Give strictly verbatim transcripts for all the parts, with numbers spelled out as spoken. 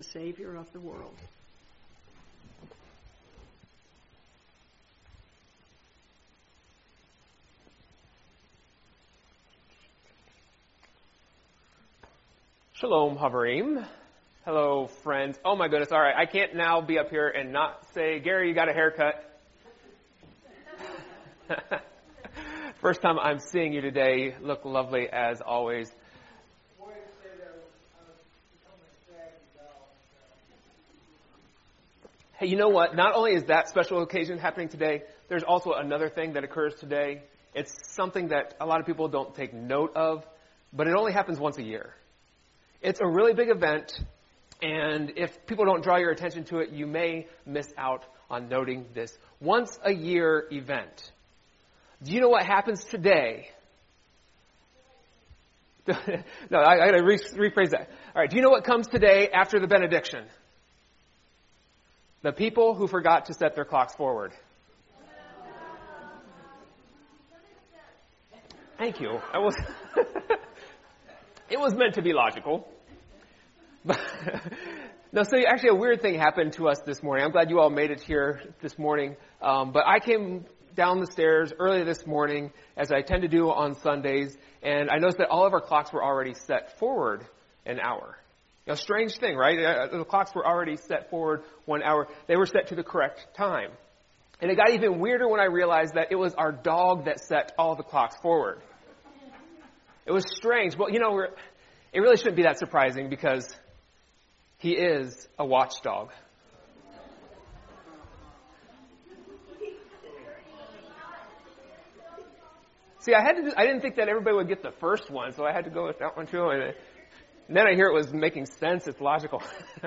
the Savior of the world. Shalom, Havarim. Hello, friends. Oh my goodness, all right. I can't now be up here and not say, Gary, you got a haircut. First time I'm seeing you today. Look lovely as always. Hey, you know what? Not only is that special occasion happening today, there's also another thing that occurs today. It's something that a lot of people don't take note of, but it only happens once a year. It's a really big event, and if people don't draw your attention to it, you may miss out on noting this once a year event. Do you know what happens today? no, I, I got to re- rephrase that. All right, do you know what comes today after the benediction? The people who forgot to set their clocks forward. Thank you. I was. It was meant to be logical. But no, so actually a weird thing happened to us this morning. I'm glad you all made it here this morning. Um, but I came down the stairs early this morning, as I tend to do on Sundays, and I noticed that all of our clocks were already set forward an hour. A strange thing, right? Uh, the clocks were already set forward one hour. They were set to the correct time. And it got even weirder when I realized that it was our dog that set all the clocks forward. It was strange. Well, you know, we're, it really shouldn't be that surprising because he is a watchdog. See, I had to. Do, I didn't think that everybody would get the first one, so I had to go with that one too. And then I hear it was making sense. It's logical.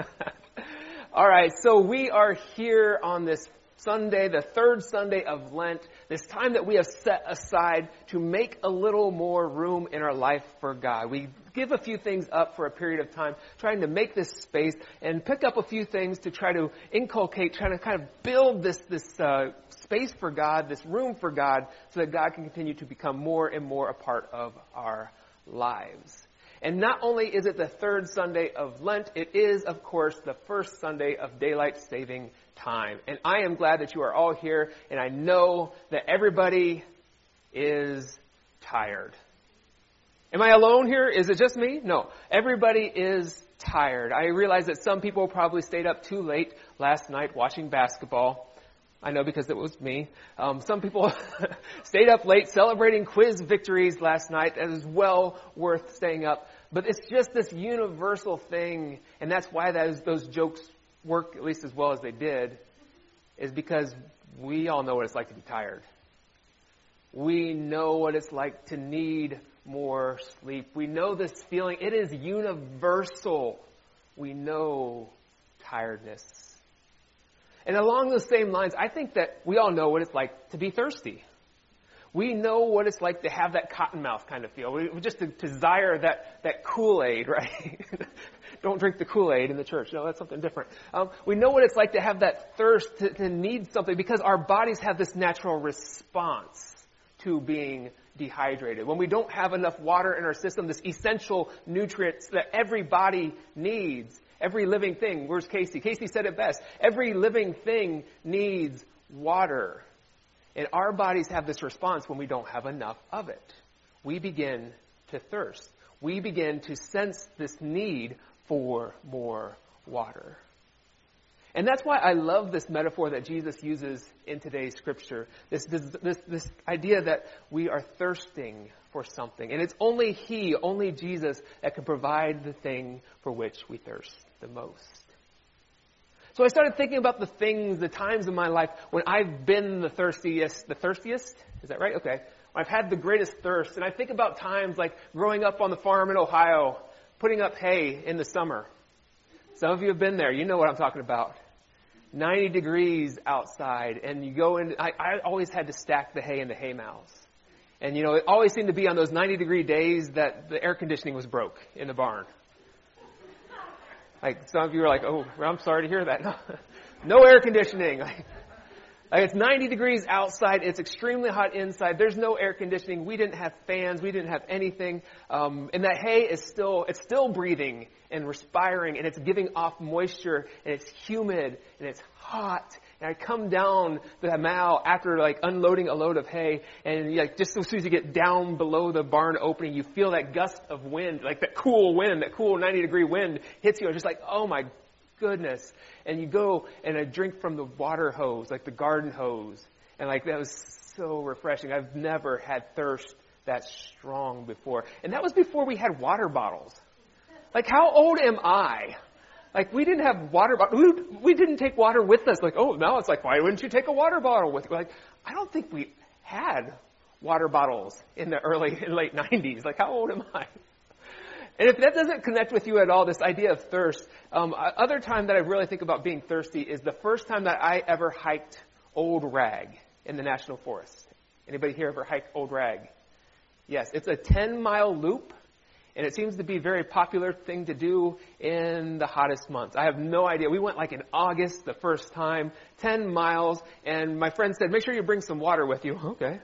All right, so we are here on this Sunday, the third Sunday of Lent, this time that we have set aside to make a little more room in our life for God. We give a few things up for a period of time, trying to make this space and pick up a few things to try to inculcate, trying to kind of build this, this uh, space for God, this room for God, so that God can continue to become more and more a part of our lives. And not only is it the third Sunday of Lent, it is, of course, the first Sunday of daylight saving time. And I am glad that you are all here, and I know that everybody is tired. Am I alone here? Is it just me? No. Everybody is tired. I realize that some people probably stayed up too late last night watching basketball. I know because it was me. Um, some people stayed up late celebrating quiz victories last night. It is well worth staying up. But it's just this universal thing, and that's why that is, those jokes work at least as well as they did, is because we all know what it's like to be tired. We know what it's like to need more sleep. We know this feeling. It is universal. We know tiredness. And along those same lines, I think that we all know what it's like to be thirsty. We know what it's like to have that cottonmouth kind of feel. We, we just to, to desire that, that Kool-Aid, right? Don't drink the Kool-Aid in the church. No, that's something different. Um, we know what it's like to have that thirst, to, to need something, because our bodies have this natural response to being dehydrated. When we don't have enough water in our system, this essential nutrients that every body needs, every living thing. Where's Casey? Casey said it best. Every living thing needs water. And our bodies have this response when we don't have enough of it. We begin to thirst. We begin to sense this need for more water. And that's why I love this metaphor that Jesus uses in today's scripture. This, this, this, this idea that we are thirsting for something. And it's only He, only Jesus, that can provide the thing for which we thirst the most. So I started thinking about the things, the times in my life when I've been the thirstiest. The thirstiest? Is that right? Okay. I've had the greatest thirst. And I think about times like growing up on the farm in Ohio, putting up hay in the summer. Some of you have been there. You know what I'm talking about. ninety degrees outside. And you go in. I, I always had to stack the hay in the hay mows. And, you know, it always seemed to be on those ninety degree days that the air conditioning was broke in the barn. Like, some of you are like, oh, I'm sorry to hear that. No, no air conditioning. Like, Like it's ninety degrees outside. It's extremely hot inside. There's no air conditioning. We didn't have fans. We didn't have anything. Um, and that hay is still, it's still breathing and respiring, and it's giving off moisture, and it's humid, and it's hot. And I come down the mow after like unloading a load of hay, and like just as soon as you get down below the barn opening, you feel that gust of wind, like that cool wind, that cool ninety degree wind hits you. It's just like, oh my goodness. And you go and I drink from the water hose, like the garden hose. And like that was so refreshing. I've never had thirst that strong before. And that was before we had water bottles. Like how old am I? Like we didn't have water bottles. We, we didn't take water with us. Like, oh, now it's like, why wouldn't you take a water bottle with you? Like, I don't think we had water bottles in the early and late nineties. Like how old am I? And if that doesn't connect with you at all, this idea of thirst, um, other time that I really think about being thirsty is the first time that I ever hiked Old Rag in the National Forest. Anybody here ever hiked Old Rag? Yes, it's a ten mile loop, and it seems to be a very popular thing to do in the hottest months. I have no idea. We went like in August the first time, ten miles, and my friend said, make sure you bring some water with you. Okay.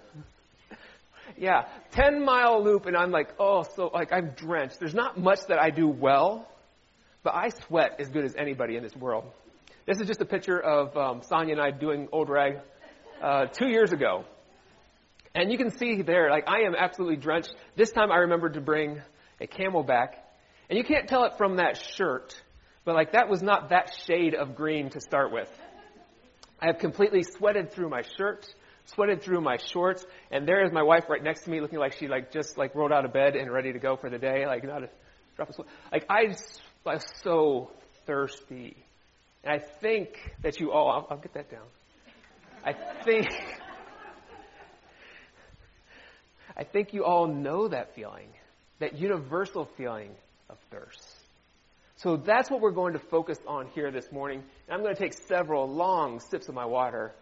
Yeah, ten mile loop, and I'm like, oh, so, like, I'm drenched. There's not much that I do well, but I sweat as good as anybody in this world. This is just a picture of um, Sonia and I doing Old Rag uh, two years ago. And you can see there, like, I am absolutely drenched. This time I remembered to bring a Camelback. And you can't tell it from that shirt, but, like, that was not that shade of green to start with. I have completely sweated through my shirt, sweated through my shorts, and there is my wife right next to me looking like she like just like rolled out of bed and ready to go for the day, like not a drop of sweat. Like I was so thirsty. And I think that you all, I'll, I'll get that down. I think, I think you all know that feeling, that universal feeling of thirst. So that's what we're going to focus on here this morning. And I'm going to take several long sips of my water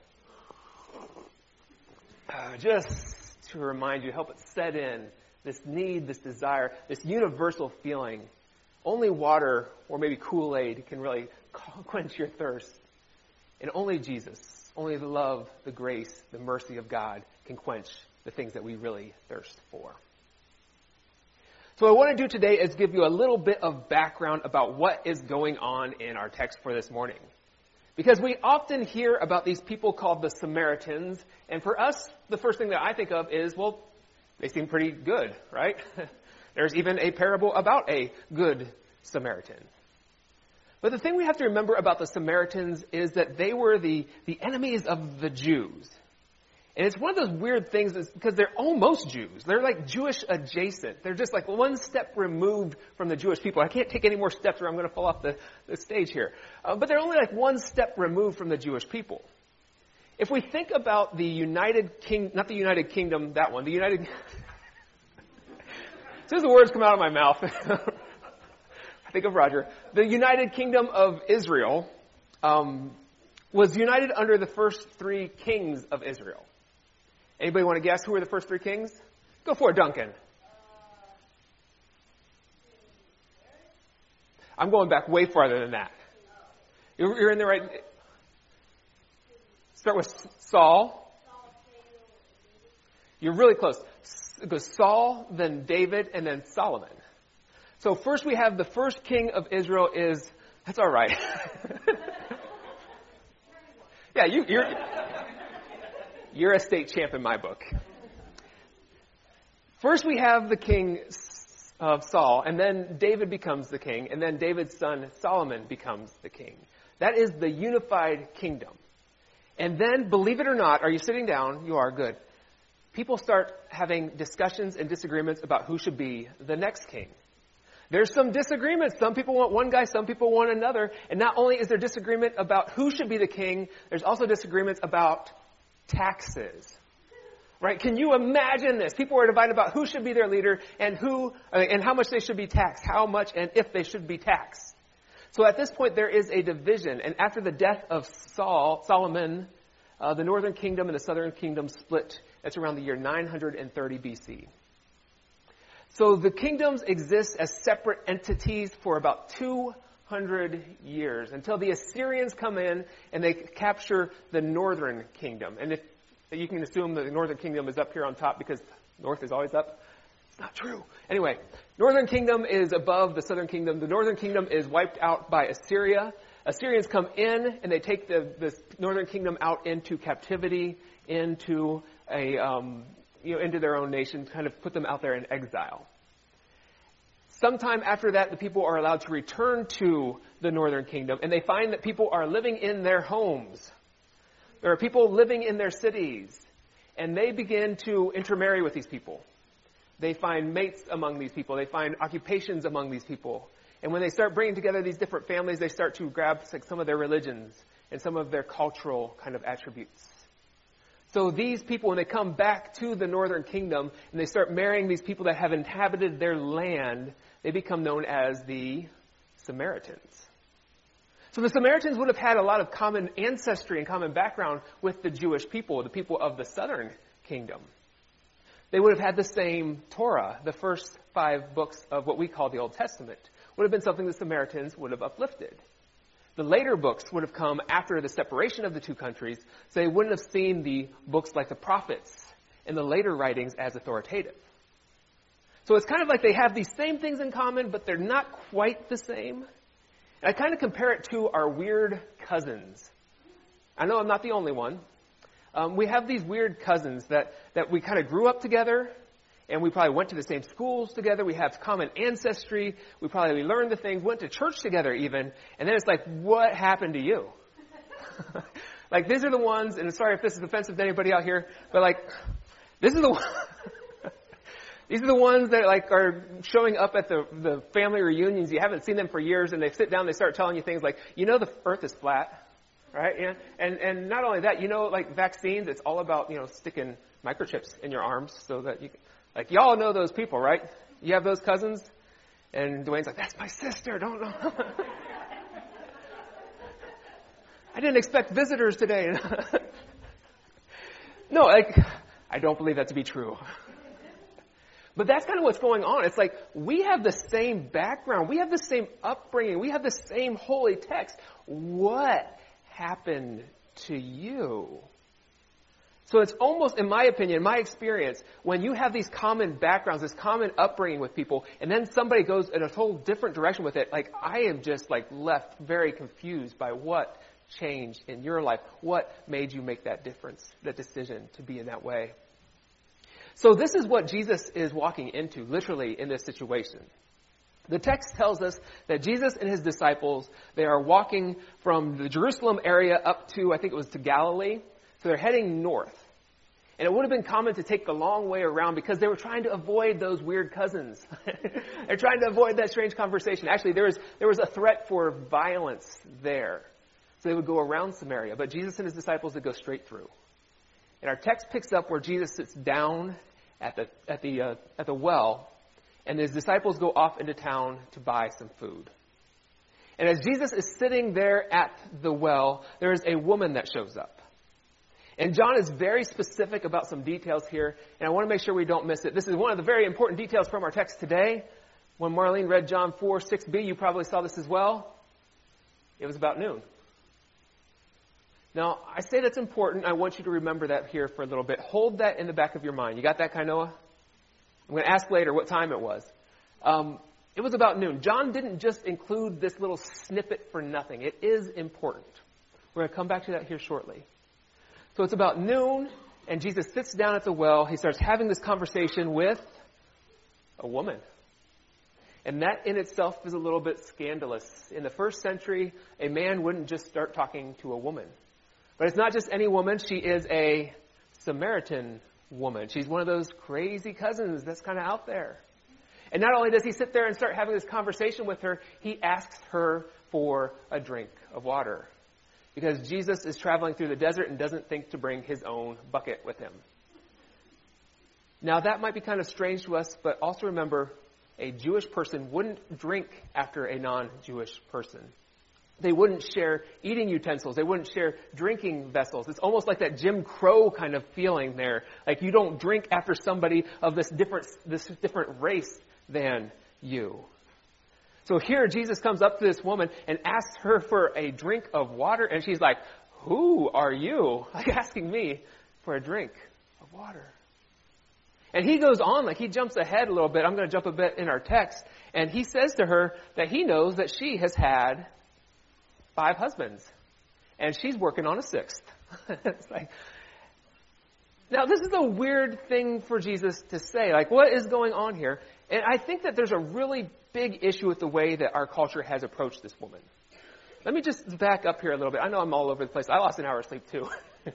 Uh, just to remind you, help it set in, this need, this desire, this universal feeling. Only water or maybe Kool-Aid can really quench your thirst. And only Jesus, only the love, the grace, the mercy of God can quench the things that we really thirst for. So what I want to do today is give you a little bit of background about what is going on in our text for this morning. Because we often hear about these people called the Samaritans, and for us, the first thing that I think of is, well, they seem pretty good, right? There's even a parable about a good Samaritan. But the thing we have to remember about the Samaritans is that they were the, the enemies of the Jews. And it's one of those weird things is because they're almost Jews. They're like Jewish adjacent. They're just like one step removed from the Jewish people. I can't take any more steps or I'm going to fall off the, the stage here. Uh, but they're only like one step removed from the Jewish people. If we think about the United King, not the United Kingdom, that one, the United... As soon as the words come out of my mouth, I think of Roger. The United Kingdom of Israel um, was united under the first three kings of Israel. Anybody want to guess who were the first three kings? Go for it, Duncan. I'm going back way farther than that. You're, you're in the right... Start with Saul. You're really close. It goes Saul, then David, and then Solomon. So first we have the first king of Israel is... That's all right. Yeah, you, you're... You're a state champ in my book. First we have the king of Saul, and then David becomes the king, and then David's son Solomon becomes the king. That is the unified kingdom. And then, believe it or not, are you sitting down? You are, good. People start having discussions and disagreements about who should be the next king. There's some disagreements. Some people want one guy, some people want another. And not only is there disagreement about who should be the king, there's also disagreements about taxes, right? Can you imagine this? People are divided about who should be their leader and who uh, and how much they should be taxed, how much and if they should be taxed. So at this point, there is a division. And after the death of Saul, Solomon, uh, the northern kingdom and the southern kingdom split. It's around the year nine hundred thirty B C. So the kingdoms exist as separate entities for about two hundred years until the Assyrians come in and they capture the northern kingdom. And if you can assume that the northern kingdom is up here on top because north is always up. It's not true. Anyway, northern kingdom is above the southern kingdom. The northern kingdom is wiped out by Assyria. Assyrians come in and they take the, the northern kingdom out into captivity, into a um, you know into their own nation, kind of put them out there in exile. Sometime after that, the people are allowed to return to the northern kingdom, and they find that people are living in their homes. There are people living in their cities, and they begin to intermarry with these people. They find mates among these people. They find occupations among these people. And when they start bringing together these different families, they start to grab like, some of their religions and some of their cultural kind of attributes. So these people, when they come back to the northern kingdom and they start marrying these people that have inhabited their land, they become known as the Samaritans. So the Samaritans would have had a lot of common ancestry and common background with the Jewish people, the people of the southern kingdom. They would have had the same Torah, the first five books of what we call the Old Testament, would have been something the Samaritans would have uplifted. The later books would have come after the separation of the two countries, so they wouldn't have seen the books like the prophets and the later writings as authoritative. So it's kind of like they have these same things in common, but they're not quite the same. And I kind of compare it to our weird cousins. I know I'm not the only one. Um, we have these weird cousins that, that we kind of grew up together, and we probably went to the same schools together. We have common ancestry. We probably learned the things, went to church together even. And then it's like, what happened to you? Like, these are the ones, and sorry if this is offensive to anybody out here, but like, this is the one. These are the ones that like are showing up at the, the family reunions. You haven't seen them for years, and they sit down, they start telling you things like, you know the earth is flat, right? Yeah. And and not only that, you know, like vaccines, it's all about, you know, sticking microchips in your arms so that you can, like, y'all know those people, right? You have those cousins? And Dwayne's like, that's my sister, don't know. I didn't expect visitors today. No, like, I don't believe that to be true. But that's kind of what's going on. It's like we have the same background. We have the same upbringing. We have the same holy text. What happened to you? So it's almost, in my opinion, my experience, when you have these common backgrounds, this common upbringing with people, and then somebody goes in a whole different direction with it, like I am just like left very confused by what changed in your life. What made you make that difference, that decision to be in that way? So this is what Jesus is walking into, literally, in this situation. The text tells us that Jesus and his disciples, they are walking from the Jerusalem area up to, I think it was to Galilee. So they're heading north. And it would have been common to take the long way around because they were trying to avoid those weird cousins. They're trying to avoid that strange conversation. Actually, there was, there was a threat for violence there. So they would go around Samaria. But Jesus and his disciples would go straight through. And our text picks up where Jesus sits down at the at the uh, at the well, and his disciples go off into town to buy some food. And as Jesus is sitting there at the well, there is a woman that shows up. And John is very specific about some details here, and I want to make sure we don't miss it. This is one of the very important details from our text today. When Marlene read John four, six b, you probably saw this as well. It was about noon. Now, I say that's important. I want you to remember that here for a little bit. Hold that in the back of your mind. You got that, Kainoa? I'm going to ask later what time it was. Um, it was about noon. John didn't just include this little snippet for nothing. It is important. We're going to come back to that here shortly. So it's about noon, and Jesus sits down at the well. He starts having this conversation with a woman. And that in itself is a little bit scandalous. In the first century, a man wouldn't just start talking to a woman. But it's not just any woman. She is a Samaritan woman. She's one of those crazy cousins that's kind of out there. And not only does he sit there and start having this conversation with her, he asks her for a drink of water. Because Jesus is traveling through the desert and doesn't think to bring his own bucket with him. Now that might be kind of strange to us, but also remember, a Jewish person wouldn't drink after a non-Jewish person. They wouldn't share eating utensils. They wouldn't share drinking vessels. It's almost like that Jim Crow kind of feeling there. Like you don't drink after somebody of this different this different race than you. So here Jesus comes up to this woman and asks her for a drink of water, and she's like, who are you? Like asking me for a drink of water. And he goes on, like he jumps ahead a little bit. I'm going to jump a bit in our text. And he says to her that he knows that she has had five husbands. And she's working on a sixth. It's like, now this is a weird thing for Jesus to say. Like, what is going on here? And I think that there's a really big issue with the way that our culture has approached this woman. Let me just back up here a little bit. I know I'm all over the place. I lost an hour of sleep too.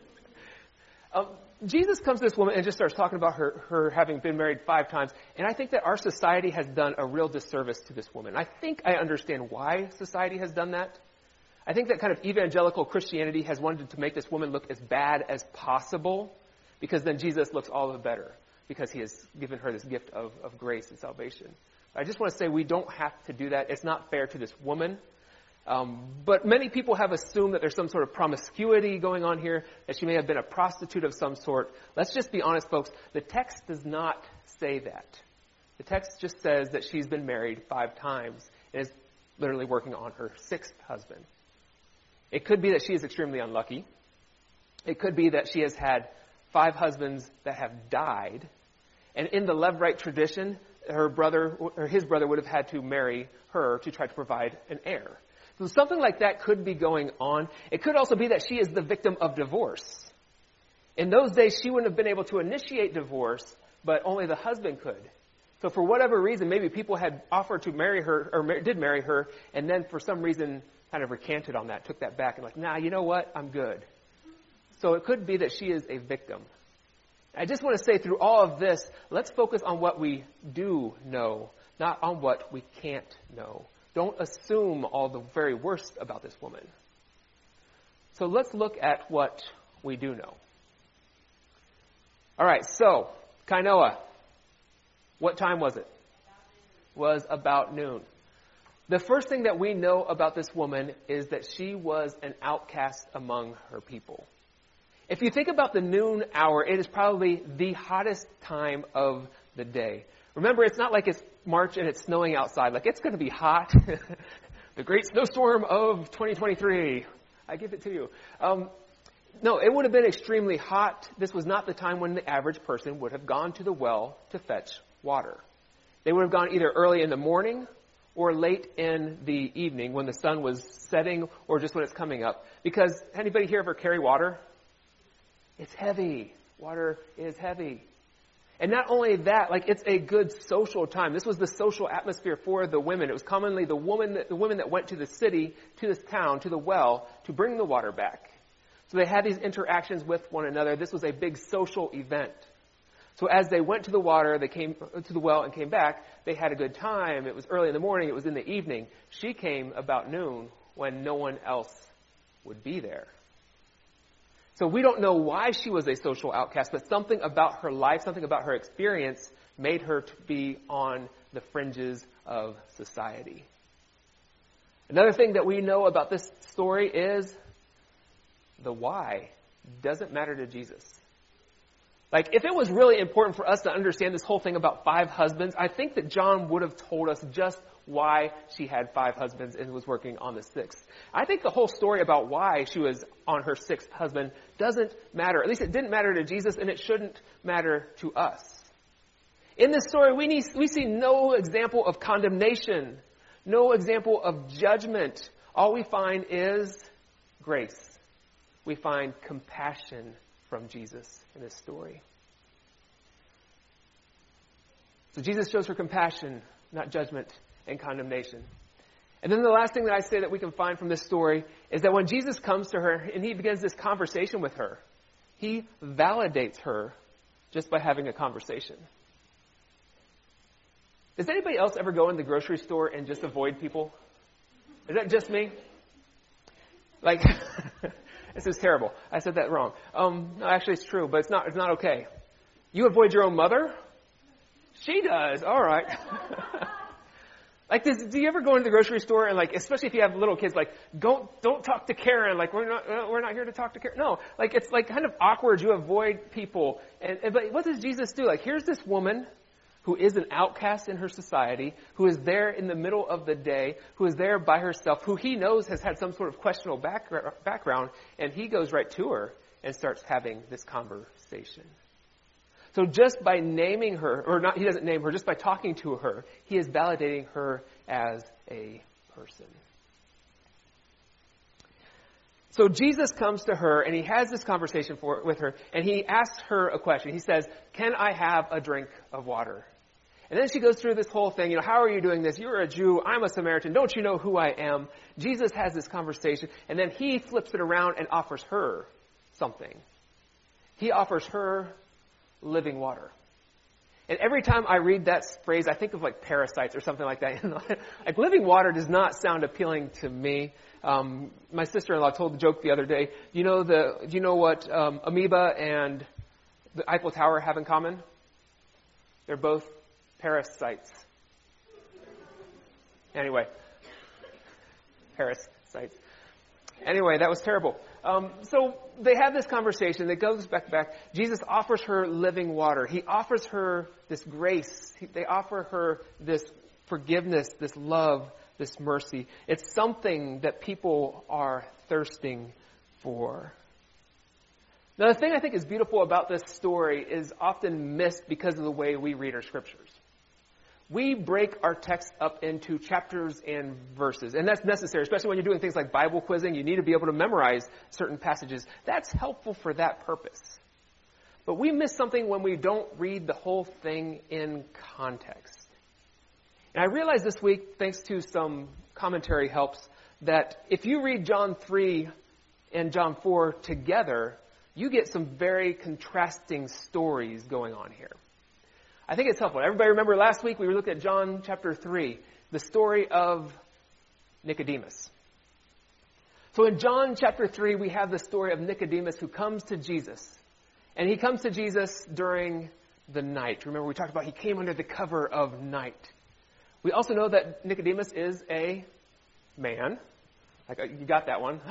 um, Jesus comes to this woman and just starts talking about her, her having been married five times. And I think that our society has done a real disservice to this woman. I think I understand why society has done that. I think that kind of evangelical Christianity has wanted to make this woman look as bad as possible, because then Jesus looks all the better, because he has given her this gift of, of grace and salvation. I just want to say we don't have to do that. It's not fair to this woman. Um, but many people have assumed that there's some sort of promiscuity going on here, that she may have been a prostitute of some sort. Let's just be honest, folks. The text does not say that. The text just says that she's been married five times and is literally working on her sixth husband. It could be that she is extremely unlucky. It could be that she has had five husbands that have died. And in the Levirate tradition, her brother or his brother would have had to marry her to try to provide an heir. So something like that could be going on. It could also be that she is the victim of divorce. In those days, she wouldn't have been able to initiate divorce, but only the husband could. So for whatever reason, maybe people had offered to marry her, or did marry her, and then for some reason kind of recanted on that, took that back, and like, nah, you know what? I'm good. So it could be that she is a victim. I just want to say through all of this, let's focus on what we do know, not on what we can't know. Don't assume all the very worst about this woman. So let's look at what we do know. All right, so, Kainoa. What time was it? Was about noon. The first thing that we know about this woman is that she was an outcast among her people. If you think about the noon hour, it is probably the hottest time of the day. Remember, it's not like it's March and it's snowing outside. Like, it's going to be hot. The great snowstorm of twenty twenty-three. I give it to you. Um, no, it would have been extremely hot. This was not the time when the average person would have gone to the well to fetch water. They would have gone either early in the morning or late in the evening when the sun was setting or just when it's coming up. Because anybody here ever carry water? It's heavy. Water is heavy. And not only that, like, it's a good social time. This was the social atmosphere for the women. It was commonly the woman that, the women that went to the city, to this town, to the well, to bring the water back. So they had these interactions with one another. This was a big social event. So as they went to the water, they came to the well and came back, they had a good time. It was early in the morning. It was in the evening. She came about noon when no one else would be there. So we don't know why she was a social outcast, but something about her life, something about her experience made her to be on the fringes of society. Another thing that we know about this story is the why doesn't matter to Jesus. Like, if it was really important for us to understand this whole thing about five husbands, I think that John would have told us just why she had five husbands and was working on the sixth. I think the whole story about why she was on her sixth husband doesn't matter. At least it didn't matter to Jesus, and it shouldn't matter to us. In this story, we, need, we see no example of condemnation, no example of judgment. All we find is grace. We find compassion from Jesus in this story. So Jesus shows her compassion, not judgment and condemnation. And then the last thing that I say that we can find from this story is that when Jesus comes to her and he begins this conversation with her, he validates her just by having a conversation. Does anybody else ever go in the grocery store and just avoid people? Is that just me? Like, this is terrible. I said that wrong. Um, no, actually it's true, but it's not, it's not okay. You avoid your own mother? She does. All right. Like, does, do you ever go into the grocery store and, like, especially if you have little kids, like, don't don't talk to Karen. Like, we're not uh, we're not here to talk to Karen. No, like, it's like kind of awkward. You avoid people. And, and but what does Jesus do? Like, here's this woman who is an outcast in her society, who is there in the middle of the day, who is there by herself, who he knows has had some sort of questionable back- background, and he goes right to her and starts having this conversation. So just by naming her, or not, he doesn't name her, just by talking to her, he is validating her as a person. So Jesus comes to her, and he has this conversation for, with her, and he asks her a question. He says, "Can I have a drink of water?" And then she goes through this whole thing, you know, "How are you doing this? You're a Jew. I'm a Samaritan. Don't you know who I am?" Jesus has this conversation, and then he flips it around and offers her something. He offers her living water. And every time I read that phrase, I think of like parasites or something like that. Like living water does not sound appealing to me. Um, my sister-in-law told the joke the other day. Do you know the? Do you know what um, amoeba and the Eiffel Tower have in common? They're both parasites. Anyway, parasites. Anyway, that was terrible. Um, so they have this conversation that goes back to back. Jesus offers her living water. He offers her this grace. He, they offer her this forgiveness, this love, this mercy. It's something that people are thirsting for. Now, the thing I think is beautiful about this story is often missed because of the way we read our scriptures. We break our text up into chapters and verses, and that's necessary, especially when you're doing things like Bible quizzing. You need to be able to memorize certain passages. That's helpful for that purpose. But we miss something when we don't read the whole thing in context. And I realized this week, thanks to some commentary helps, that if you read John three and John four together, you get some very contrasting stories going on here. I think it's helpful. Everybody remember last week we were looking at John chapter three, the story of Nicodemus. So in John chapter three, we have the story of Nicodemus who comes to Jesus. And he comes to Jesus during the night. Remember, we talked about he came under the cover of night. We also know that Nicodemus is a man. Like, you got that one.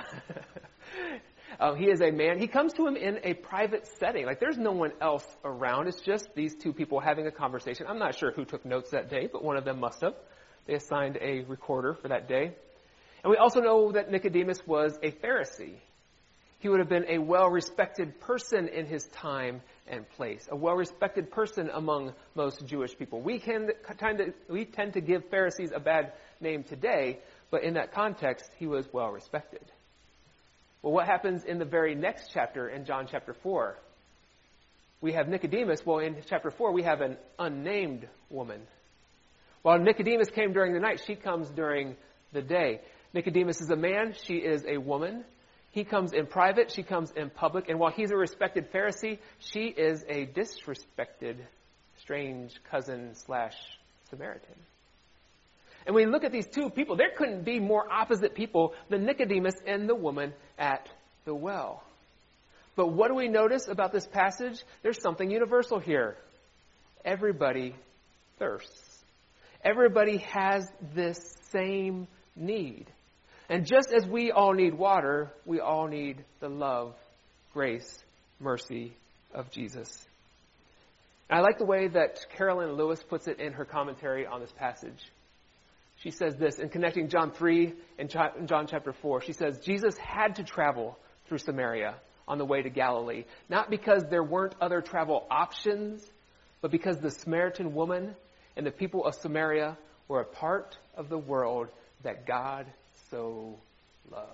Um, he is a man. He comes to him in a private setting. Like, there's no one else around. It's just these two people having a conversation. I'm not sure who took notes that day, but one of them must have. They assigned a recorder for that day. And we also know that Nicodemus was a Pharisee. He would have been a well-respected person in his time and place, a well-respected person among most Jewish people. We, can, tend to, we tend to give Pharisees a bad name today, but in that context, he was well-respected. Well, what happens in the very next chapter, in John chapter four? We have Nicodemus. Well, in chapter four, we have an unnamed woman. While Nicodemus came during the night, she comes during the day. Nicodemus is a man. She is a woman. He comes in private. She comes in public. And while he's a respected Pharisee, she is a disrespected, strange cousin slash Samaritan. And we look at these two people, there couldn't be more opposite people than Nicodemus and the woman at the well. But what do we notice about this passage? There's something universal here. Everybody thirsts. Everybody has this same need. And just as we all need water, we all need the love, grace, mercy of Jesus. And I like the way that Carolyn Lewis puts it in her commentary on this passage. She says this, in connecting John three and John chapter four, she says, Jesus had to travel through Samaria on the way to Galilee, not because there weren't other travel options, but because the Samaritan woman and the people of Samaria were a part of the world that God so loved.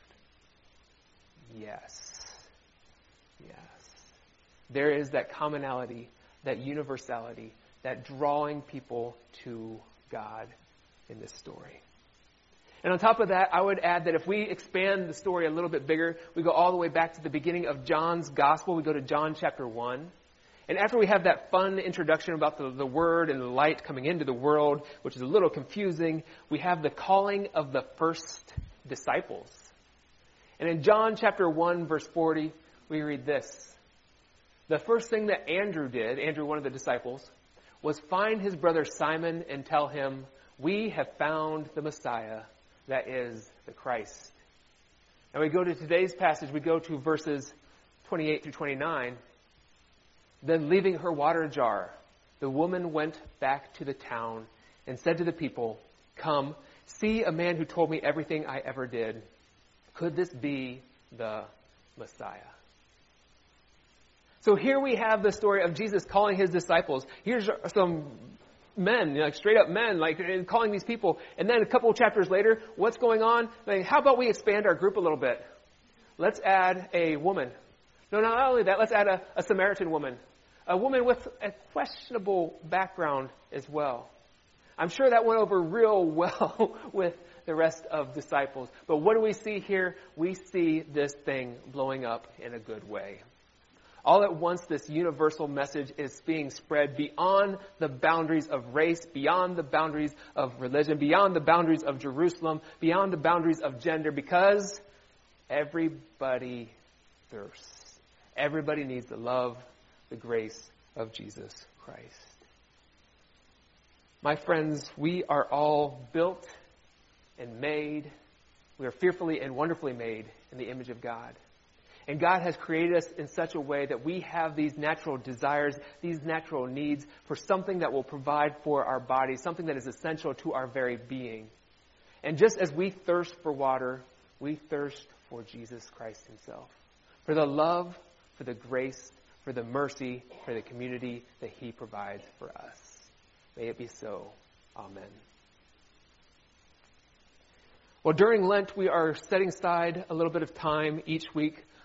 Yes. Yes. There is that commonality, that universality, that drawing people to God in this story. And on top of that, I would add that if we expand the story a little bit bigger, we go all the way back to the beginning of John's gospel. We go to John chapter one. And after we have that fun introduction about the, the word and the light coming into the world, which is a little confusing, we have the calling of the first disciples. And in John chapter one, verse forty, we read this. The first thing that Andrew did, Andrew, one of the disciples, was find his brother Simon and tell him, we have found the Messiah, that is the Christ. And we go to today's passage, we go to verses twenty-eight through twenty-nine. Then leaving her water jar, the woman went back to the town and said to the people, "Come, see a man who told me everything I ever did. Could this be the Messiah?" So here we have the story of Jesus calling his disciples. Here's some men, like straight up men, like and calling these people. And then a couple of chapters later, what's going on? Like, how about we expand our group a little bit? Let's add a woman. No, not only that, let's add a, a Samaritan woman. A woman with a questionable background as well. I'm sure that went over real well with the rest of disciples. But what do we see here? We see this thing blowing up in a good way. All at once, this universal message is being spread beyond the boundaries of race, beyond the boundaries of religion, beyond the boundaries of Jerusalem, beyond the boundaries of gender, because everybody thirsts. Everybody needs the love, the grace of Jesus Christ. My friends, we are all built and made. We are fearfully and wonderfully made in the image of God. And God has created us in such a way that we have these natural desires, these natural needs for something that will provide for our bodies, something that is essential to our very being. And just as we thirst for water, we thirst for Jesus Christ himself, for the love, for the grace, for the mercy, for the community that he provides for us. May it be so. Amen. Well, during Lent, we are setting aside a little bit of time each week